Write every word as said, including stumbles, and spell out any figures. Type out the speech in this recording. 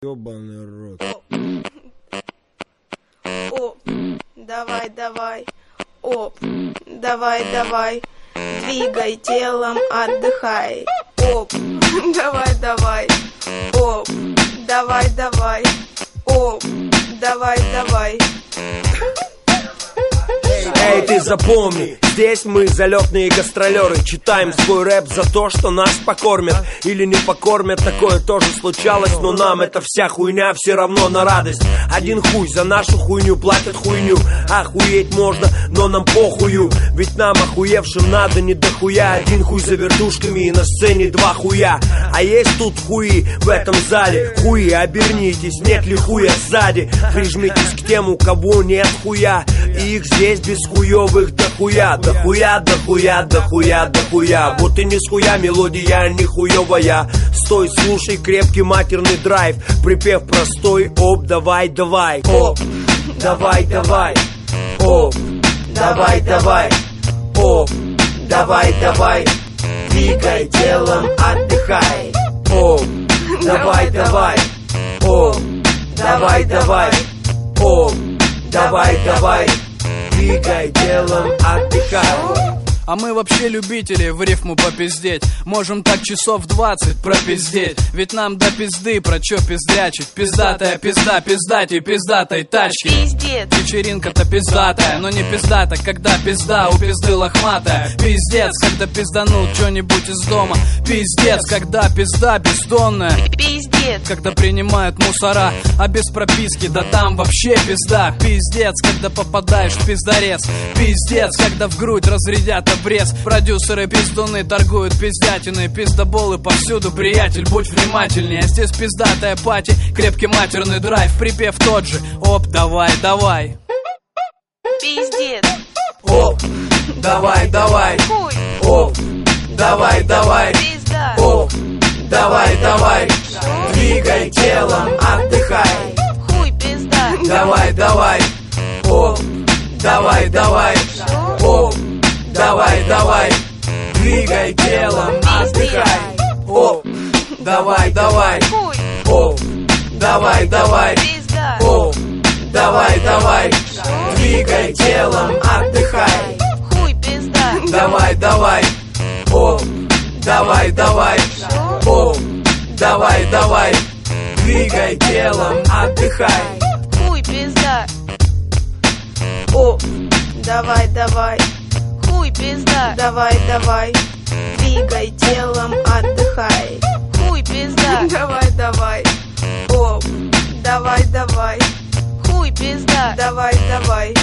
Ёбаный рот. Оп, давай, давай, оп, давай, давай, двигай телом, отдыхай. Оп, давай, давай, оп, давай, давай, оп, давай, давай. Эй, ты запомни, здесь мы залетные гастролеры. Читаем свой рэп за то, что нас покормят или не покормят. Такое тоже случалось, но нам эта вся хуйня все равно на радость. Один хуй за нашу хуйню платят хуйню. Охуеть можно, но нам похую. Ведь нам охуевшим надо не дохуя. Один хуй за вертушками и на сцене два хуя. А есть тут хуи в этом зале. Хуи, обернитесь, нет ли хуя сзади. Прижмитесь к тем, у кого нет хуя. И их здесь без хуёвых дохуя. Дохуя, дохуя, дохуя, дохуя. Вот и не с хуя мелодия, не хуёвая. Стой, слушай крепкий матерный драйв. Припев простой, оп, давай, давай. Оп, давай, давай. Оп, давай, давай. Оп, давай, давай. Двигай телом, отдыхай. Оп, давай, давай. Оп, давай, давай. Оп, давай, давай. Двигай телом, отдыхай. А мы вообще любители в рифму попиздеть. Можем так часов двадцать пропиздеть. Ведь нам до пизды про чё пиздрячить. Пиздатая пизда, пиздатей, пиздатой тачки. Пиздец. Вечеринка-то пиздатая, но не пиздата, когда пизда у пизды лохматая. Пиздец, когда пизданут чё-нибудь из дома. Пиздец, когда пизда бездонная. Пиздец. Когда принимают мусора, а без прописки, да там вообще пизда. Пиздец, когда попадаешь в пиздарез. Пиздец, когда в грудь разрядят обрез. Продюсеры пиздуны торгуют пиздятиной. Пиздоболы повсюду, приятель, будь внимательнее. Здесь пиздатая пати, крепкий матерный драйв. Припев тот же, оп, давай, давай. Пиздец. Оп, давай, давай. Хуй. Оп, давай, давай. Пизда. Оп, давай, давай. Двигай телом, отдыхай. Хуй, пизда. Давай, давай. Оп, давай, давай. Оп, давай, давай. Двигай телом, отдыхай. Оп, давай, давай. Хуй. Оп, давай, давай. Пизда. Оп, давай, давай. Двигай телом, отдыхай. Хуй, пизда. Давай, давай. Оп, давай, давай. Оп, давай, давай. Двигай телом, отдыхай. Хуй, пизда. Оп, давай, давай. Хуй, пизда. Давай, давай. Двигай телом, отдыхай. Хуй, пизда. Давай, давай. Оп, давай, давай. Хуй, пизда. Давай, давай.